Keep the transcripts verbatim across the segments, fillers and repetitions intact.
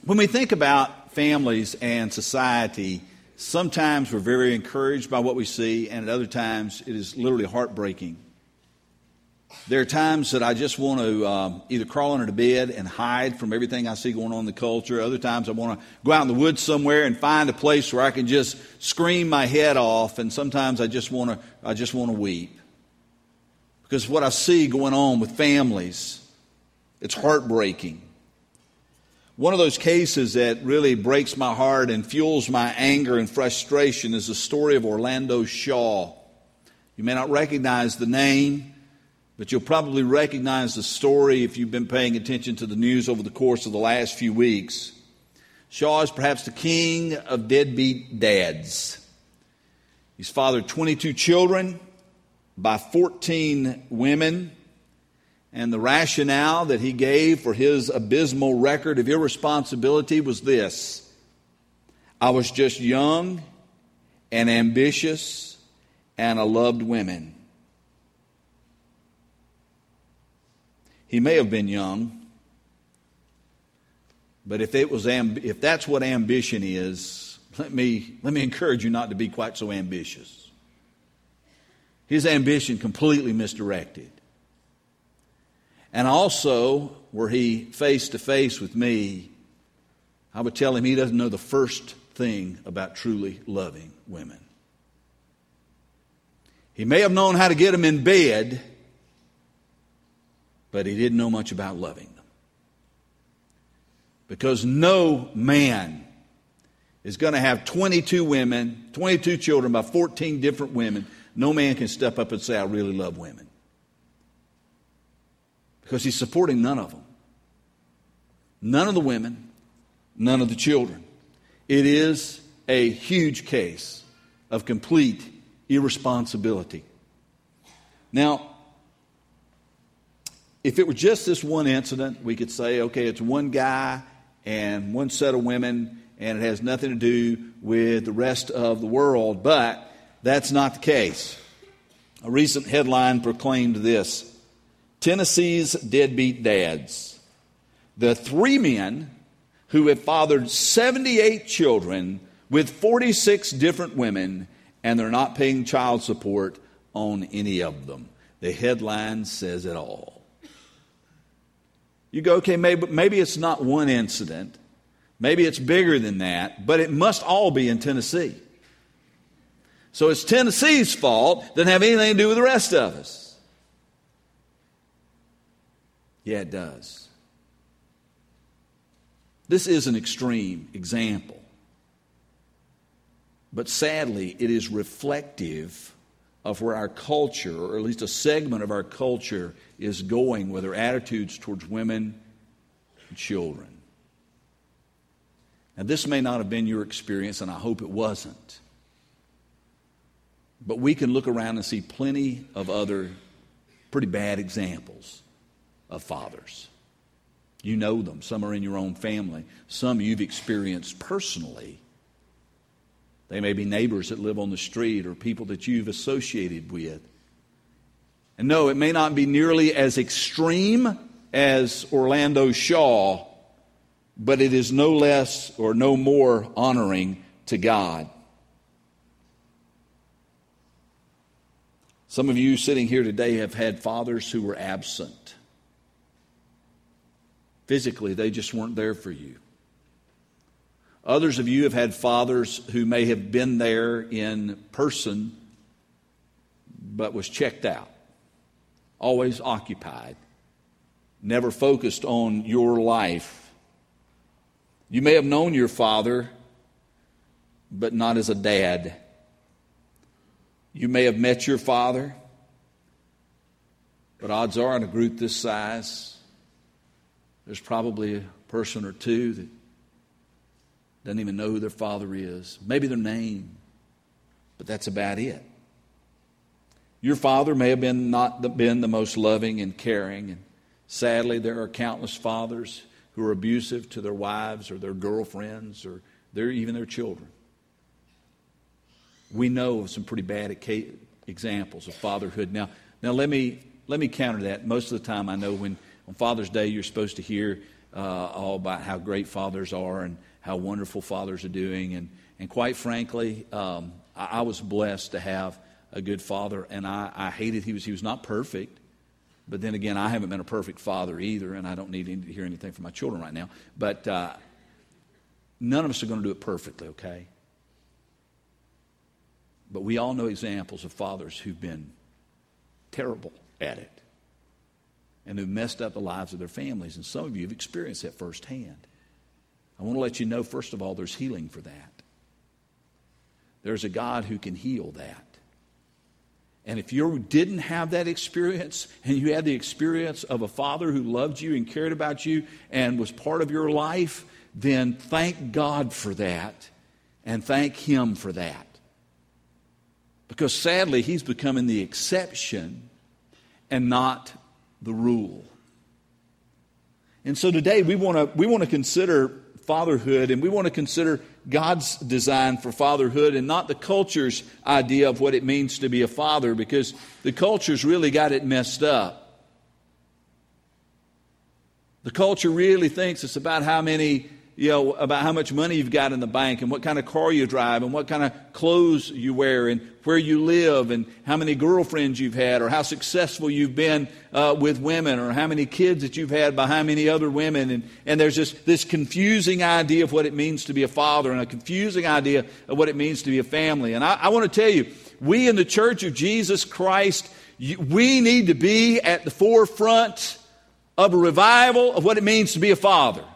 When we think about families and society, sometimes we're very encouraged by what we see, and at other times it is literally heartbreaking. There are times that I just want to um, either crawl under the bed and hide from everything I see going on in the culture. Other times I want to go out in the woods somewhere and find a place where I can just scream my head off. And sometimes I just want to I just want to weep. Because what I see going on with families, it's heartbreaking. One of those cases that really breaks my heart and fuels my anger and frustration is the story of Orlando Shaw. You may not recognize the name, but you'll probably recognize the story if you've been paying attention to the news over the course of the last few weeks. Shaw is perhaps the king of deadbeat dads. He's fathered twenty-two children by fourteen women, and the rationale that he gave for his abysmal record of irresponsibility was this: I was just young and ambitious, and I loved women. He may have been young, but if it was amb- if that's what ambition is, let me let me encourage you not to be quite so ambitious. His ambition completely misdirected. And also, were he face to face with me, I would tell him he doesn't know the first thing about truly loving women. He may have known how to get them in bed, but he didn't know much about loving them. Because no man is going to have twenty-two women, twenty-two children by fourteen different women. No man can step up and say, I really love women. Because he's supporting none of them. None of the women, none of the children. It is a huge case of complete irresponsibility. Now, if it were just this one incident, we could say, okay, it's one guy and one set of women, and it has nothing to do with the rest of the world. But that's not the case. A recent headline proclaimed this: Tennessee's deadbeat dads. The three men who have fathered seventy-eight children with forty-six different women, and they're not paying child support on any of them. The headline says it all. You go, okay, maybe, maybe it's not one incident. Maybe it's bigger than that, but it must all be in Tennessee. So it's Tennessee's fault. Doesn't have anything to do with the rest of us. Yeah, it does. This is an extreme example. But sadly, it is reflective of where our culture, or at least a segment of our culture, is going with their attitudes towards women and children. Now, this may not have been your experience, and I hope it wasn't. But we can look around and see plenty of other pretty bad examples of fathers. You know them. Some are in your own family. Some you've experienced personally. They may be neighbors that live on the street or people that you've associated with. And no, it may not be nearly as extreme as Orlando Shaw, but it is no less or no more honoring to God. Some of you sitting here today have had fathers who were absent. Physically, they just weren't there for you. Others of you have had fathers who may have been there in person, but was checked out, always occupied, never focused on your life. You may have known your father, but not as a dad. You may have met your father, but odds are in a group this size, there's probably a person or two that doesn't even know who their father is. Maybe their name, but that's about it. Your father may have been not the, been the most loving and caring, and sadly there are countless fathers who are abusive to their wives or their girlfriends or their, even their children. We know of some pretty bad examples of fatherhood. Now, now let me let me counter that. Most of the time I know when on Father's Day you're supposed to hear uh, all about how great fathers are and how wonderful fathers are doing. And, and quite frankly, um, I, I was blessed to have a good father, and I, I hated he was he was not perfect. But then again, I haven't been a perfect father either, and I don't need to hear anything from my children right now. But uh, none of us are going to do it perfectly, okay? But we all know examples of fathers who've been terrible at it and who've messed up the lives of their families. And some of you have experienced that firsthand. I want to let you know, first of all, there's healing for that. There's a God who can heal that. And if you didn't have that experience and you had the experience of a father who loved you and cared about you and was part of your life, then thank God for that and thank Him for that. Because sadly, he's becoming the exception and not the rule. And so today we want to we want to consider fatherhood, and we want to consider God's design for fatherhood and not the culture's idea of what it means to be a father, because the culture's really got it messed up. The culture really thinks it's about how many, you know, about how much money you've got in the bank and what kind of car you drive and what kind of clothes you wear and where you live and how many girlfriends you've had or how successful you've been uh, with women or how many kids that you've had by how many other women. And, and there's just this confusing idea of what it means to be a father and a confusing idea of what it means to be a family. And I, I want to tell you, we in the Church of Jesus Christ, we need to be at the forefront of a revival of what it means to be a father.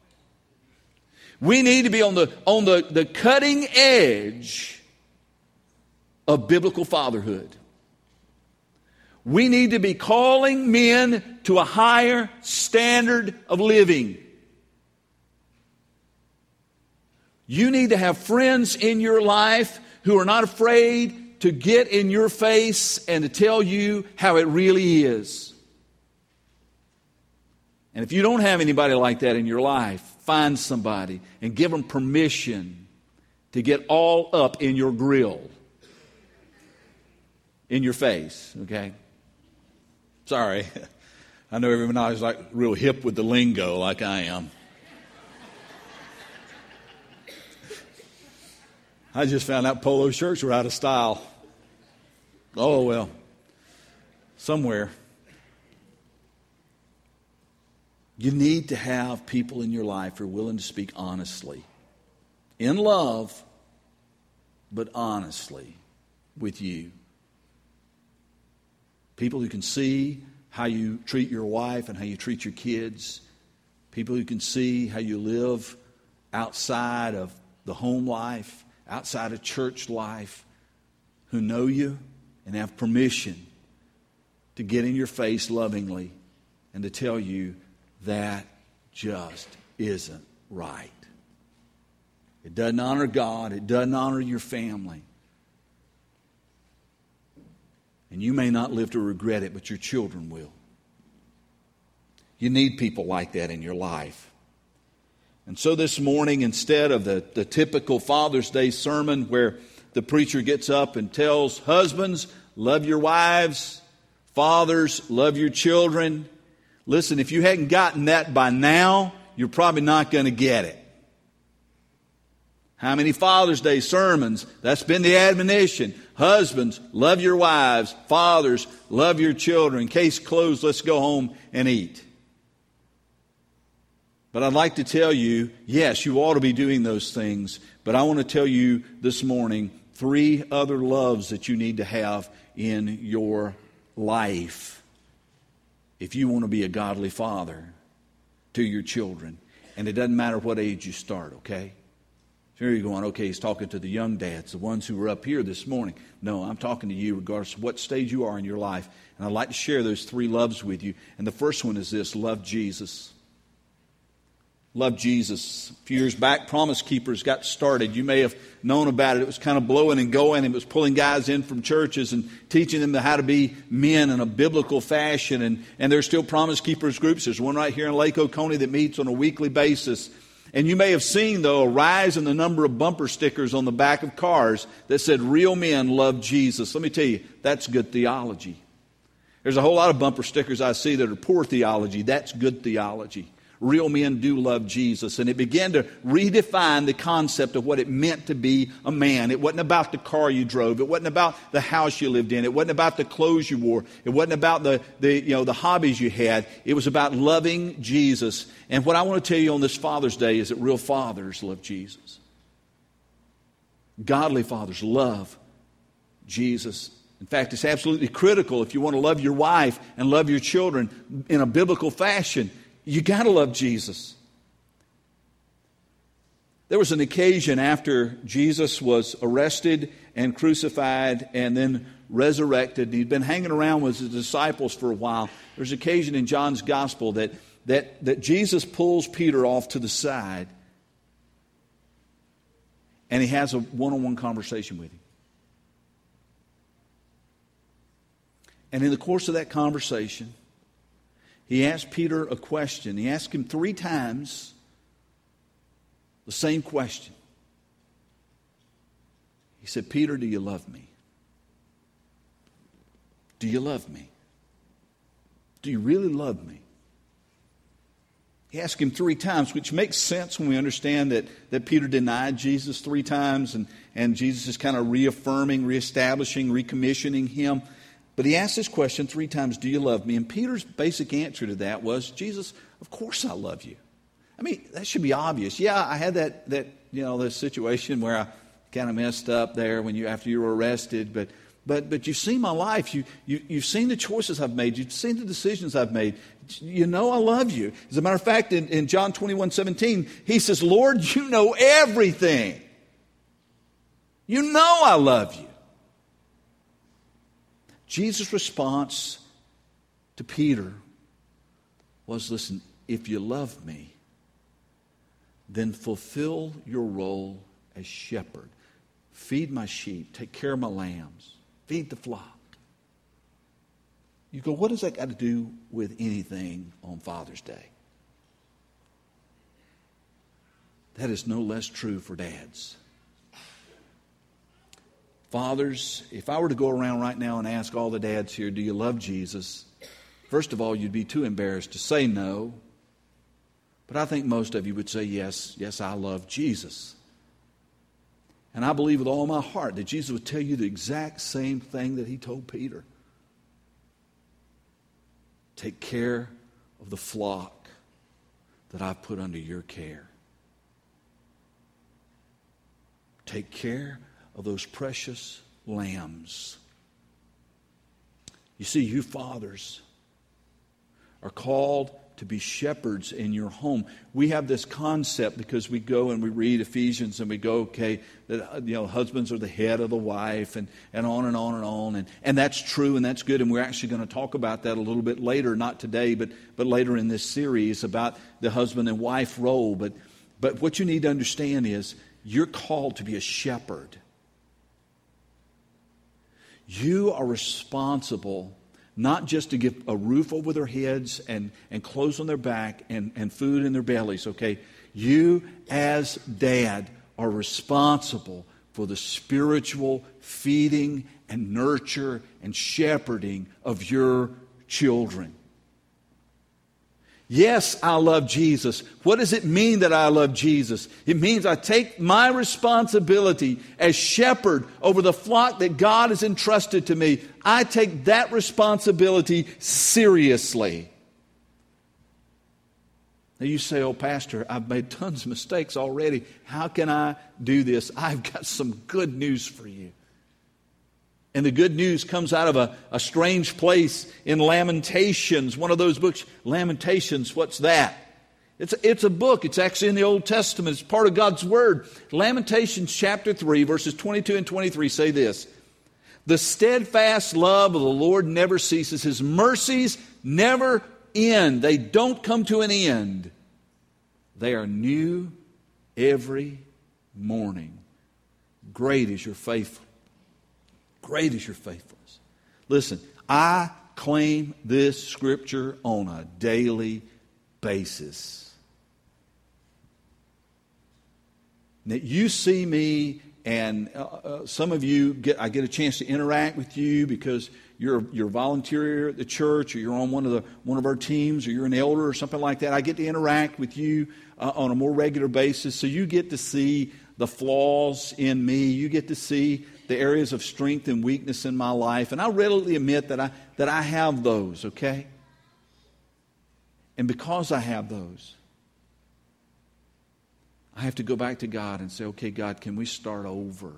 We need to be on the on the, the cutting edge of biblical fatherhood. We need to be calling men to a higher standard of living. You need to have friends in your life who are not afraid to get in your face and to tell you how it really is. And if you don't have anybody like that in your life, find somebody and give them permission to get all up in your grill, in your face, okay? Sorry. I know everybody's like real hip with the lingo like I am. I just found out polo shirts were out of style. Oh, well, somewhere. You need to have people in your life who are willing to speak honestly, in love, but honestly with you. People who can see how you treat your wife and how you treat your kids. People who can see how you live outside of the home life, outside of church life, who know you and have permission to get in your face lovingly and to tell you that just isn't right. It doesn't honor God. It doesn't honor your family. And you may not live to regret it, but your children will. You need people like that in your life. And so this morning, instead of the, the typical Father's Day sermon where the preacher gets up and tells husbands, love your wives, fathers, love your children. Listen, if you hadn't gotten that by now, you're probably not going to get it. How many Father's Day sermons? That's been the admonition. Husbands, love your wives. Fathers, love your children. Case closed, let's go home and eat. But I'd like to tell you, yes, you ought to be doing those things. But I want to tell you this morning three other loves that you need to have in your life if you want to be a godly father to your children. And it doesn't matter what age you start, okay? So here you're going, okay, he's talking to the young dads, the ones who were up here this morning. No, I'm talking to you regardless of what stage you are in your life. And I'd like to share those three loves with you. And the first one is this: love Jesus. Love Jesus. A few years back, Promise Keepers got started. You may have known about it. It was kind of blowing and going. It was pulling guys in from churches and teaching them how to be men in a biblical fashion. And, and there's still Promise Keepers groups. There's one right here in Lake Oconee that meets on a weekly basis. And you may have seen, though, a rise in the number of bumper stickers on the back of cars that said, real men love Jesus. Let me tell you, that's good theology. There's a whole lot of bumper stickers I see that are poor theology. That's good theology. Real men do love Jesus. And it began to redefine the concept of what it meant to be a man. It wasn't about the car you drove. It wasn't about the house you lived in. It wasn't about the clothes you wore. It wasn't about the, the, you know, the hobbies you had. It was about loving Jesus. And what I want to tell you on this Father's Day is that real fathers love Jesus. Godly fathers love Jesus. In fact, it's absolutely critical if you want to love your wife and love your children in a biblical fashion. You got to love Jesus. There was an occasion after Jesus was arrested and crucified and then resurrected. He'd been hanging around with his disciples for a while. There's an occasion in John's Gospel that, that, that Jesus pulls Peter off to the side and he has a one-on-one conversation with him. And in the course of that conversation, he asked Peter a question. He asked him three times the same question. He said, Peter, do you love me? Do you love me? Do you really love me? He asked him three times, which makes sense when we understand that, that Peter denied Jesus three times, and, and Jesus is kind of reaffirming, reestablishing, recommissioning him. But he asked this question three times, do you love me? And Peter's basic answer to that was, Jesus, of course I love you. I mean, that should be obvious. Yeah, I had that, that you know, this situation where I kind of messed up there when you after you were arrested, but but but you've seen my life. You, you, you've seen the choices I've made. You've seen the decisions I've made. You know I love you. As a matter of fact, in, in John twenty-one seventeen, he says, Lord, you know everything. You know I love you. Jesus' response to Peter was, listen, if you love me, then fulfill your role as shepherd. Feed my sheep, take care of my lambs, feed the flock. You go, what does that got to do with anything on Father's Day? That is no less true for dads. Fathers, if I were to go around right now and ask all the dads here, do you love Jesus? First of all, you'd be too embarrassed to say no. But I think most of you would say, yes, yes, I love Jesus. And I believe with all my heart that Jesus would tell you the exact same thing that he told Peter. Take care of the flock that I've put under your care. Take care of those precious lambs. You see, you fathers are called to be shepherds in your home. We have this concept because we go and we read Ephesians and we go, okay, that, you know, husbands are the head of the wife, and, and on and on and on. And, and that's true and that's good. And we're actually going to talk about that a little bit later, not today, but, but later in this series about the husband and wife role. But, but what you need to understand is you're called to be a shepherd. You are responsible not just to give a roof over their heads and, and clothes on their back and, and food in their bellies, okay? You as dad are responsible for the spiritual feeding and nurture and shepherding of your children. Yes, I love Jesus. What does it mean that I love Jesus? It means I take my responsibility as shepherd over the flock that God has entrusted to me. I take that responsibility seriously. Now you say, oh, Pastor, I've made tons of mistakes already. How can I do this? I've got some good news for you. And the good news comes out of a, a strange place in Lamentations, one of those books. Lamentations, what's that? It's a, it's a book. It's actually in the Old Testament. It's part of God's Word. Lamentations chapter three, verses twenty-two and twenty-three say this. The steadfast love of the Lord never ceases. His mercies never end. They don't come to an end. They are new every morning. Great is your faithfulness. Great is your faithfulness. Listen, I claim this scripture on a daily basis. That you see me and uh, uh, some of you, get I get a chance to interact with you because you're you're a volunteer at the church, or you're on one of the one of our teams, or you're an elder or something like that. I get to interact with you uh, on a more regular basis, so you get to see the flaws in me. You get to see the areas of strength and weakness in my life, and I readily admit that I that I have those. Okay, and because I have those, I have to go back to God and say, okay, God, can we start over?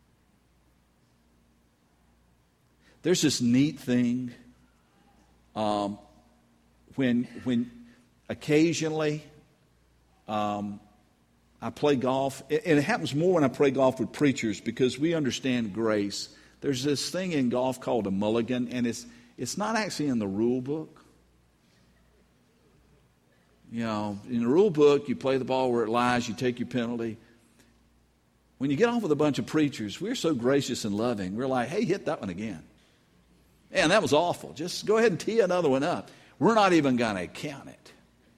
There's this neat thing um, when when occasionally um, I play golf, and it happens more when I play golf with preachers because we understand grace. There's this thing in golf called a mulligan, and it's it's not actually in the rule book. You know, in the rule book, you play the ball where it lies, you take your penalty. When you get off with a bunch of preachers, we're so gracious and loving. We're like, hey, hit that one again. Man, that was awful. Just go ahead and tee another one up. We're not even going to count it.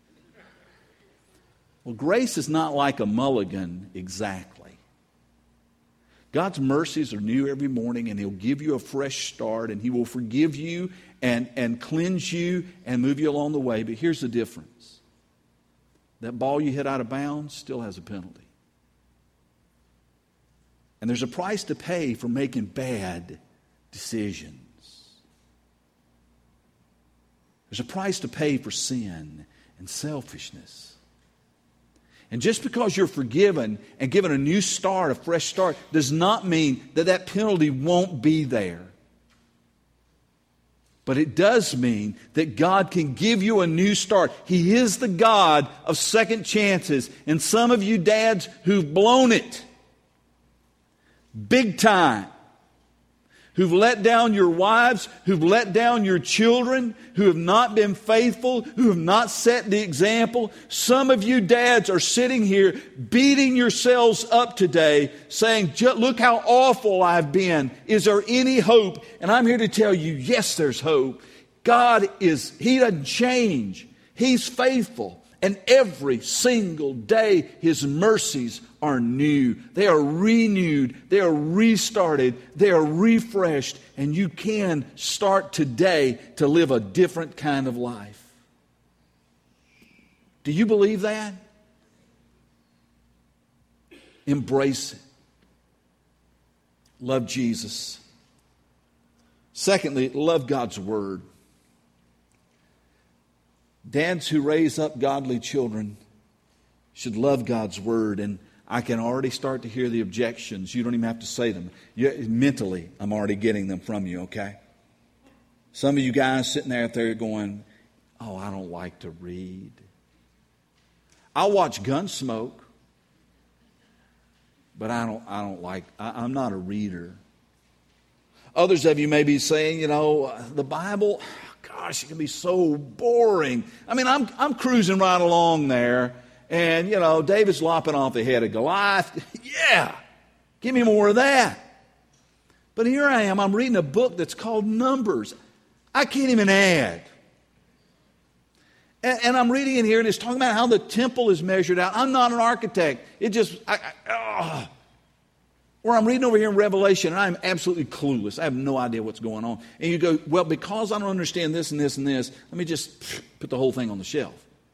Well, grace is not like a mulligan exactly. God's mercies are new every morning, and He'll give you a fresh start, and He will forgive you and, and cleanse you and move you along the way. But here's the difference. That ball you hit out of bounds still has a penalty. And there's a price to pay for making bad decisions. There's a price to pay for sin and selfishness. And just because you're forgiven and given a new start, a fresh start, does not mean that that penalty won't be there. But it does mean that God can give you a new start. He is the God of second chances. And some of you dads who've blown it big time, who've let down your wives, who've let down your children, who have not been faithful, who have not set the example. Some of you dads are sitting here beating yourselves up today, saying, look how awful I've been. Is there any hope? And I'm here to tell you, yes, there's hope. God is, He doesn't change. He's faithful. And every single day, His mercies are new. They are renewed. They are restarted. They are refreshed. And you can start today to live a different kind of life. Do you believe that? Embrace it. Love Jesus. Secondly, love God's Word. Dads who raise up godly children should love God's Word. And I can already start to hear the objections. You don't even have to say them. You, mentally, I'm already getting them from you, okay? Some of you guys sitting there out there going, oh, I don't like to read. I'll watch Gunsmoke, but I don't, I don't like, I, I'm not a reader. Others of you may be saying, you know, the Bible, gosh, it can be so boring. I mean, I'm I'm cruising right along there, and, you know, David's lopping off the head of Goliath. Yeah, give me more of that. But here I am, I'm reading a book that's called Numbers. I can't even add. And, and I'm reading in here, and it's talking about how the temple is measured out. I'm not an architect. It just, I, I, oh. Or I'm reading over here in Revelation, and I'm absolutely clueless. I have no idea what's going on. And you go, well, because I don't understand this and this and this, let me just put the whole thing on the shelf.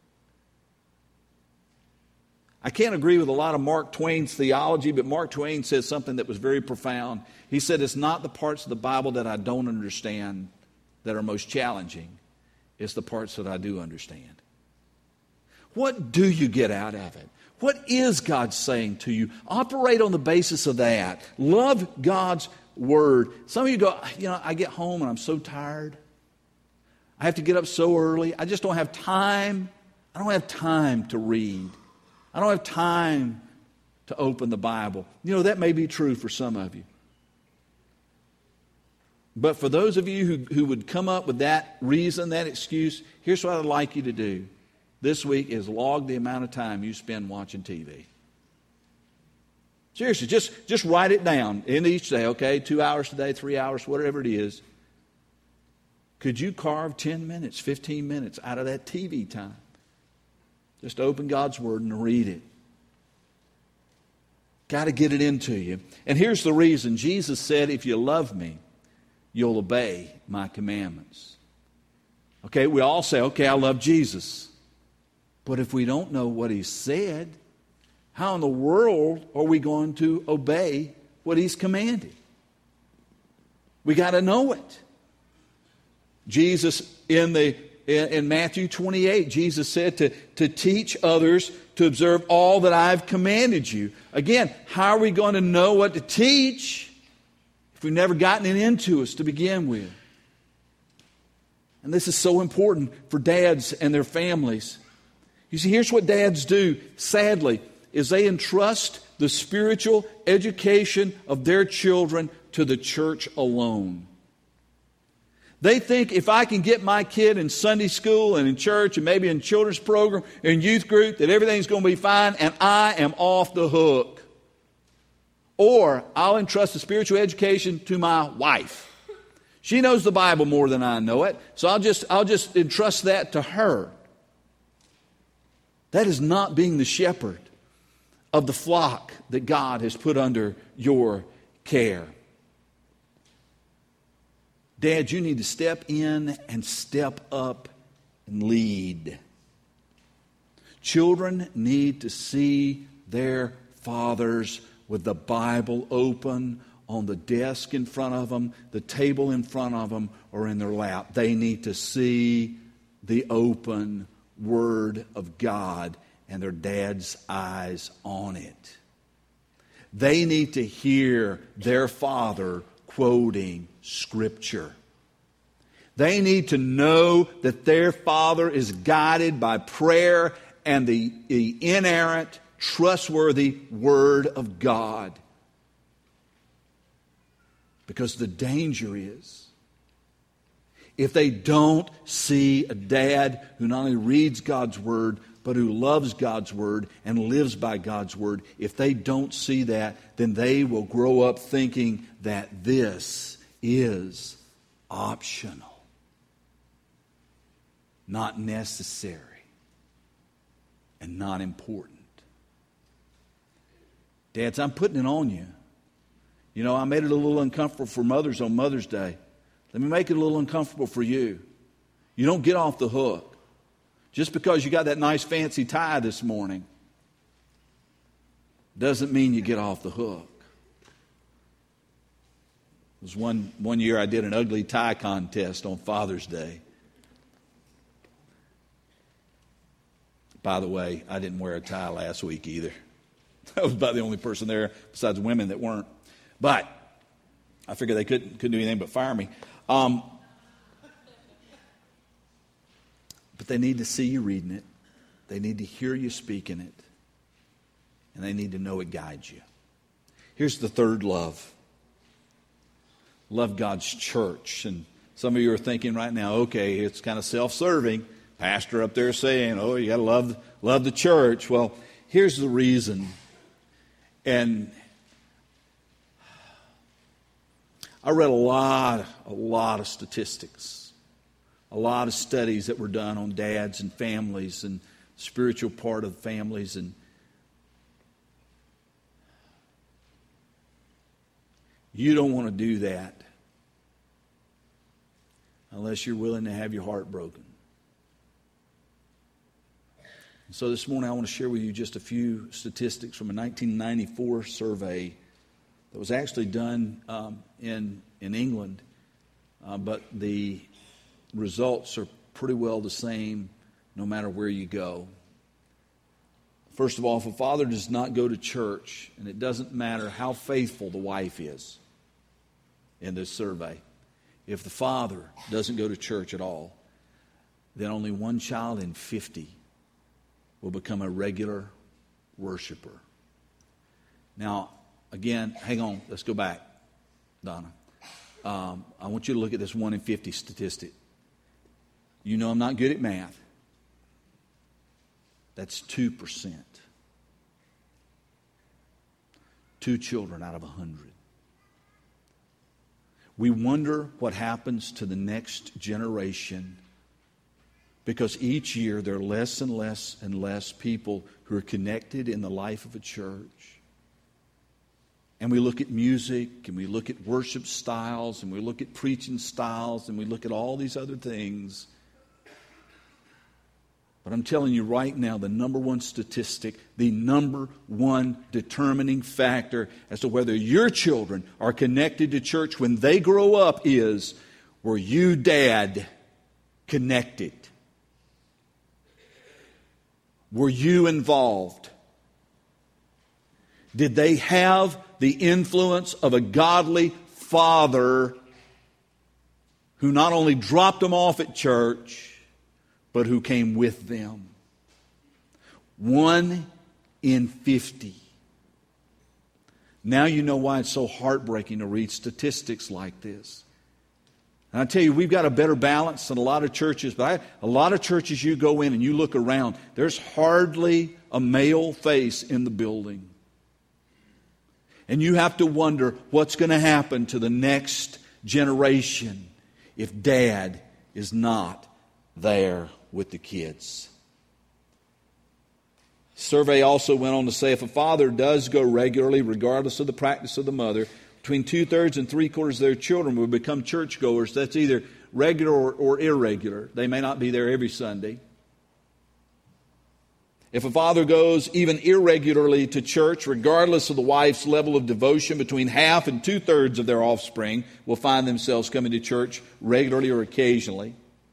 I can't agree with a lot of Mark Twain's theology, but Mark Twain says something that was very profound. He said, it's not the parts of the Bible that I don't understand that are most challenging. It's the parts that I do understand. What do you get out of it? What is God saying to you? Operate on the basis of that. Love God's Word. Some of you go, you know, I get home and I'm so tired. I have to get up so early. I just don't have time. I don't have time to read. I don't have time to open the Bible. You know, that may be true for some of you. But for those of you who, who would come up with that reason, that excuse, here's what I'd like you to do. This week is log the amount of time you spend watching T V. Seriously, just, just write it down in each day, okay? Two hours today, three hours, whatever it is. Could you carve ten minutes, fifteen minutes out of that T V time? Just open God's Word and read it. Got to get it into you. And here's the reason. Jesus said, if you love me, you'll obey my commandments. Okay, we all say, okay, I love Jesus. But if we don't know what he said, how in the world are we going to obey what he's commanded? We got to know it. Jesus, in the in, in Matthew twenty-eight, Jesus said to, to teach others to observe all that I've commanded you. Again, how are we going to know what to teach if we've never gotten it into us to begin with? And this is so important for dads and their families. You see, here's what dads do, sadly, is they entrust the spiritual education of their children to the church alone. They think if I can get my kid in Sunday school and in church and maybe in children's program and youth group, that everything's going to be fine and I am off the hook. Or I'll entrust the spiritual education to my wife. She knows the Bible more than I know it, so I'll just, I'll just entrust that to her. That is not being the shepherd of the flock that God has put under your care. Dad, you need to step in and step up and lead. Children need to see their fathers with the Bible open on the desk in front of them, the table in front of them, or in their lap. They need to see the open Word of God and their dad's eyes on it. They need to hear their father quoting Scripture. They need to know that their father is guided by prayer and the, the inerrant, trustworthy Word of God. Because the danger is, if they don't see a dad who not only reads God's Word, but who loves God's Word and lives by God's Word, if they don't see that, then they will grow up thinking that this is optional, not necessary, and not important. Dads, I'm putting it on you. You know, I made it a little uncomfortable for mothers on Mother's Day. Let me make it a little uncomfortable for you. You don't get off the hook. Just because you got that nice fancy tie this morning doesn't mean you get off the hook. It was one, one year I did an ugly tie contest on Father's Day. By the way, I didn't wear a tie last week either. I was about the only person there besides women that weren't. But I figured they couldn't, couldn't do anything but fire me. Um, but they need to see you reading it. They need to hear you speaking it. And they need to know it guides you. Here's the third love. Love God's church. And some of you are thinking right now, okay, it's kind of self-serving. Pastor up there saying, oh, you got to love, love the church. Well, here's the reason. And I read a lot, a lot of statistics, a lot of studies that were done on dads and families and spiritual part of families. And you don't want to do that unless you're willing to have your heart broken. And so this morning I want to share with you just a few statistics from a nineteen ninety-four survey that was actually done um, in, in England, uh, but the results are pretty well the same no matter where you go. First of all, if a father does not go to church, and it doesn't matter how faithful the wife is in this survey, if the father doesn't go to church at all, then only one child in fifty will become a regular worshiper. Now, again, hang on, let's go back, Donna. Um, I want you to look at this one in fifty statistic. You know I'm not good at math. That's two percent. Two children out of a hundred. We wonder what happens to the next generation because each year there are less and less and less people who are connected in the life of a church. and we look at music, and we look at worship styles, and we look at preaching styles, and we look at all these other things. But I'm telling you right now, the number one statistic, the number one determining factor as to whether your children are connected to church when they grow up is, were you, Dad, connected? Were you involved? Did they have the influence of a godly father who not only dropped them off at church, but who came with them? One in fifty. Now you know why it's so heartbreaking to read statistics like this. And I tell you, we've got a better balance than a lot of churches, but I, a lot of churches you go in and you look around, there's hardly a male face in the building. And you have to wonder what's going to happen to the next generation if Dad is not there with the kids. Survey also went on to say if a father does go regularly, regardless of the practice of the mother, between two-thirds and three-quarters of their children will become churchgoers. That's either regular or, or irregular. They may not be there every Sunday. If a father goes even irregularly to church, regardless of the wife's level of devotion, between half and two-thirds of their offspring will find themselves coming to church regularly or occasionally.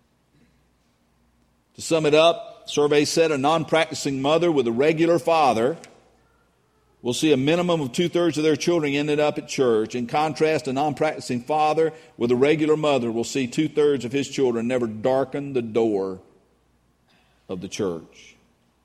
To sum it up, survey said a non-practicing mother with a regular father will see a minimum of two-thirds of their children ended up at church. In contrast, a non-practicing father with a regular mother will see two-thirds of his children never darken the door of the church.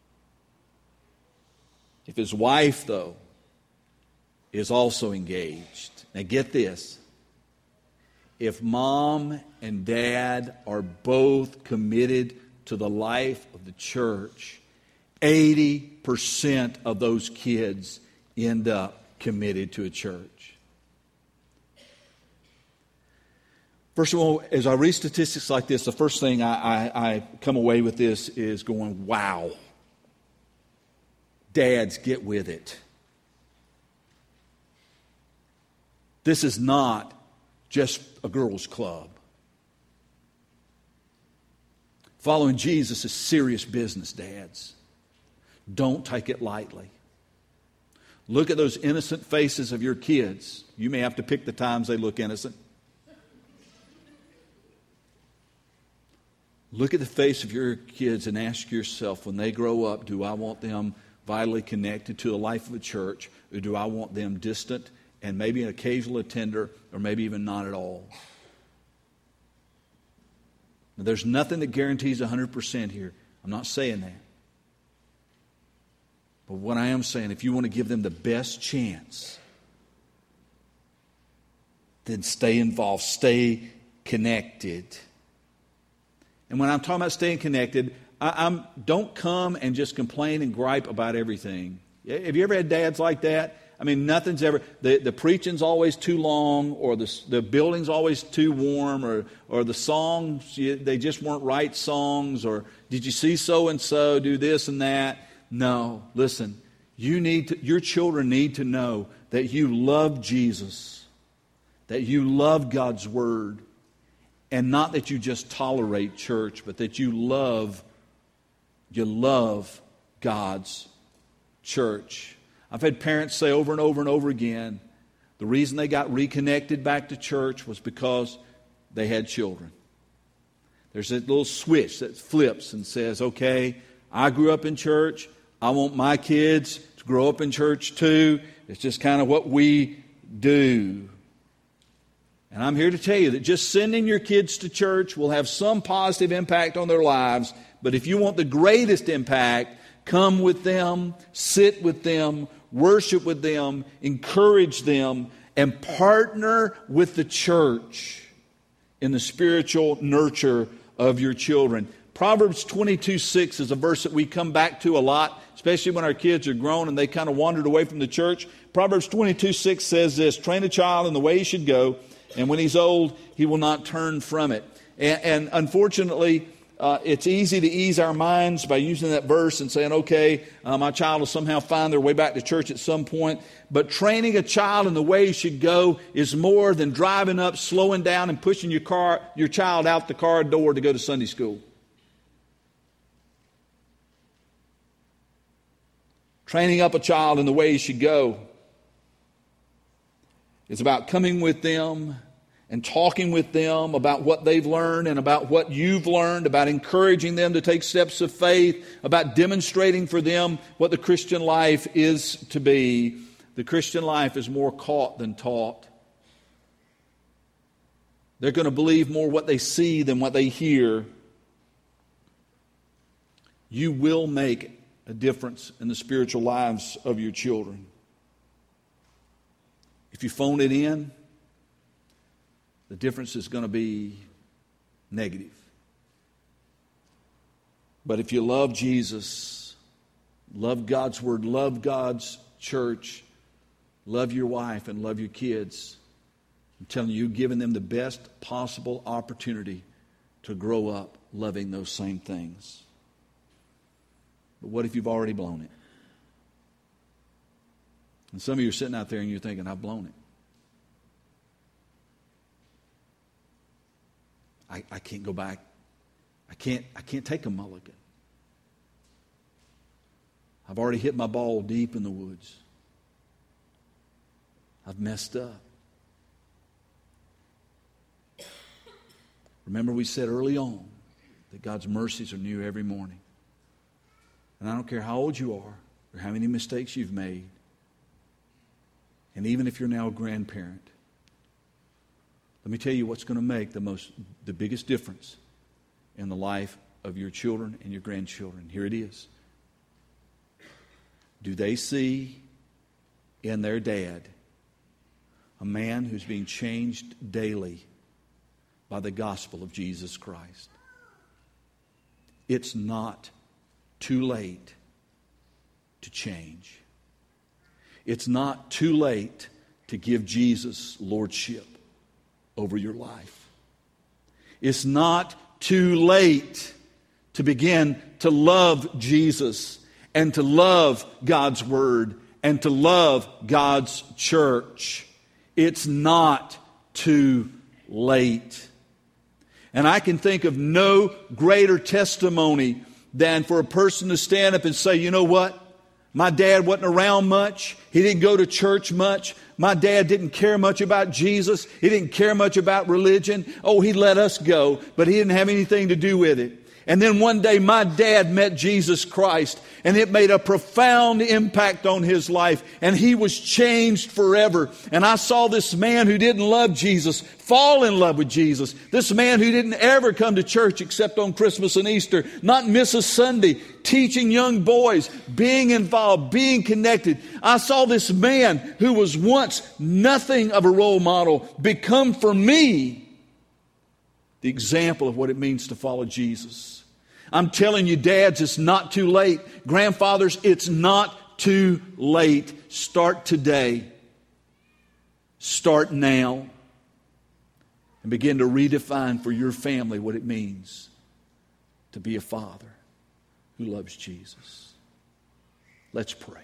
If his wife, though, is also engaged, now get this, if mom and dad are both committed to the life of the church, eighty percent of those kids end up committed to a church. First of all, as I read statistics like this, the first thing I, I, I come away with this is going, wow. Dads, get with it. This is not just a girls' club. Following Jesus is serious business, dads. Don't take it lightly. Look at those innocent faces of your kids. You may have to pick the times they look innocent. Look at the face of your kids and ask yourself, when they grow up, do I want them vitally connected to the life of a church, or do I want them distant and maybe an occasional attender, or maybe even not at all? Now, there's nothing that guarantees one hundred percent here. I'm not saying that. But what I am saying, if you want to give them the best chance, then stay involved, stay connected. And when I'm talking about staying connected, I, I'm don't come and just complain and gripe about everything. Have you ever had dads like that? I mean, nothing's ever, the, the preaching's always too long, or the, the building's always too warm, or, or the songs, they just weren't right songs, or did you see so-and-so do this and that? No, listen, you need to, your children need to know that you love Jesus, that you love God's Word, and not that you just tolerate church, but that you love, you love God's church. I've had parents say over and over and over again, the reason they got reconnected back to church was because they had children. There's that little switch that flips and says, okay, I grew up in church. I want my kids to grow up in church too. It's just kind of what we do. And I'm here to tell you that just sending your kids to church will have some positive impact on their lives. But if you want the greatest impact, come with them, sit with them, worship with them, encourage them, and partner with the church in the spiritual nurture of your children. Proverbs twenty-two six is a verse that we come back to a lot, especially when our kids are grown and they kind of wandered away from the church. Proverbs twenty-two six says this, train a child in the way he should go, and when he's old, he will not turn from it. And, and unfortunately, uh, it's easy to ease our minds by using that verse and saying, okay, uh, my child will somehow find their way back to church at some point. But training a child in the way he should go is more than driving up, slowing down, and pushing your car, your child out the car door to go to Sunday school. Training up a child in the way he should go is about coming with them and talking with them about what they've learned and about what you've learned, about encouraging them to take steps of faith, about demonstrating for them what the Christian life is to be. The Christian life is more caught than taught. They're going to believe more what they see than what they hear. You will make a difference in the spiritual lives of your children. If you phone it in, the difference is going to be negative. But if you love Jesus, love God's Word, love God's church, love your wife and love your kids, I'm telling you, you're giving them the best possible opportunity to grow up loving those same things. But what if you've already blown it? And some of you are sitting out there and you're thinking, I've blown it. I, I can't go back. I can't, I can't take a mulligan. I've already hit my ball deep in the woods. I've messed up. Remember we said early on that God's mercies are new every morning. And I don't care how old you are or how many mistakes you've made. And even if you're now a grandparent, let me tell you what's going to make the most, the biggest difference in the life of your children and your grandchildren. Here it is. Do they see in their dad a man who's being changed daily by the gospel of Jesus Christ? It's not too late to change. It's not too late to give Jesus lordship over your life. It's not too late to begin to love Jesus and to love God's Word and to love God's church. It's not too late. And I can think of no greater testimony than for a person to stand up and say, you know what? My dad wasn't around much. He didn't go to church much. My dad didn't care much about Jesus. He didn't care much about religion. Oh, he let us go, but he didn't have anything to do with it. And then one day my dad met Jesus Christ, and it made a profound impact on his life, and he was changed forever. And I saw this man who didn't love Jesus fall in love with Jesus. This man who didn't ever come to church except on Christmas and Easter, not miss a Sunday, teaching young boys, being involved, being connected. I saw this man who was once nothing of a role model become for me the example of what it means to follow Jesus. I'm telling you, dads, it's not too late. Grandfathers, it's not too late. Start today. Start now. And begin to redefine for your family what it means to be a father who loves Jesus. Let's pray.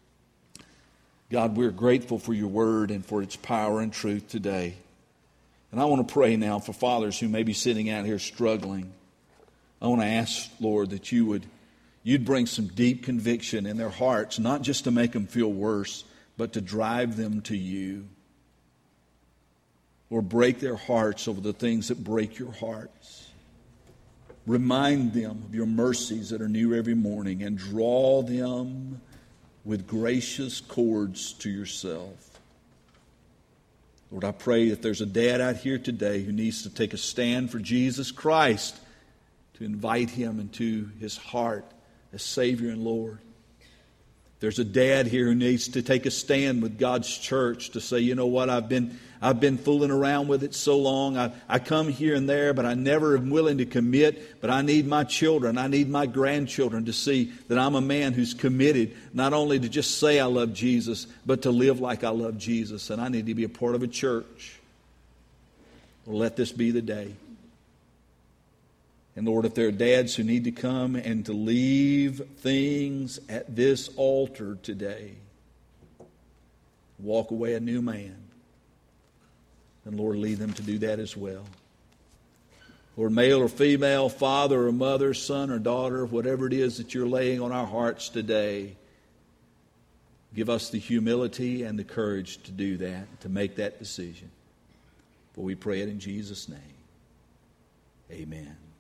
God, we're grateful for your word and for its power and truth today. And I want to pray now for fathers who may be sitting out here struggling. I want to ask, Lord, that you would you'd bring some deep conviction in their hearts, not just to make them feel worse, but to drive them to you. Or break their hearts over the things that break your hearts. Remind them of your mercies that are new every morning, and draw them with gracious cords to yourself. Lord, I pray that there's a dad out here today who needs to take a stand for Jesus Christ, to invite him into his heart as Savior and Lord. There's a dad here who needs to take a stand with God's church to say, you know what, I've been I've been fooling around with it so long. I, I come here and there, but I never am willing to commit. But I need my children, I need my grandchildren to see that I'm a man who's committed not only to just say I love Jesus, but to live like I love Jesus. And I need to be a part of a church. Well, let this be the day. And Lord, if there are dads who need to come and to leave things at this altar today, walk away a new man, then Lord, lead them to do that as well. Lord, male or female, father or mother, son or daughter, whatever it is that you're laying on our hearts today, give us the humility and the courage to do that, to make that decision. For we pray it in Jesus' name. Amen.